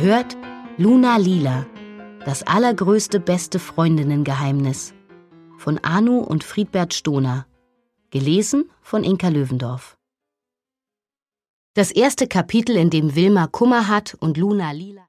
hört Luna Lila, das allergrößte beste Freundinnengeheimnis von Anu und Friedbert Stoner, gelesen von Inka Löwendorf. Das erste Kapitel, in dem Wilma Kummer hat und Luna Lila